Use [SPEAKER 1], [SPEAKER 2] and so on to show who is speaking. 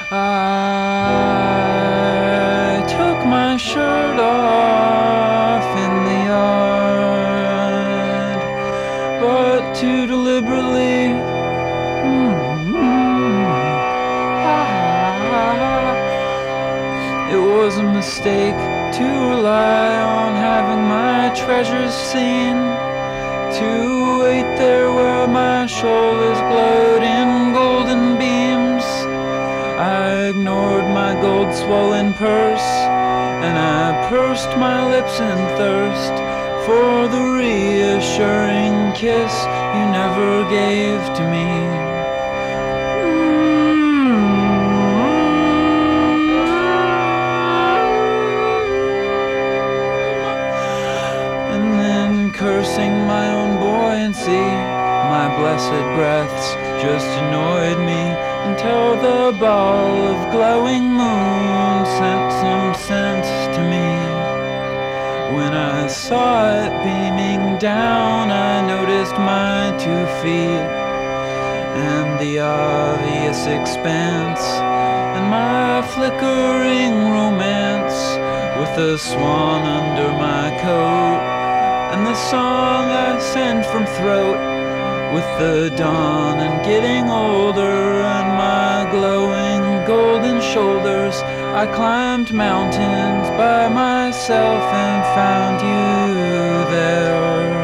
[SPEAKER 1] I took my shirt off in the yard, but too deliberately. It was a mistake to rely on having my treasures seen, to wait there where my shoulders glowed in golden beams. I ignored my gold-swollen purse, and I pursed my lips in thirst for the reassuring kiss you never gave to me. And then cursing my own buoyancy, my blessed breaths just annoyed me until the ball of glowing moon sent some sense to me. When I saw it beaming down, I noticed my 2 feet and the obvious expanse, and my flickering romance with the swan under my coat, and the song I send from throat with the dawn and getting older, and my glowing golden shoulders. I climbed mountains by myself and found you there.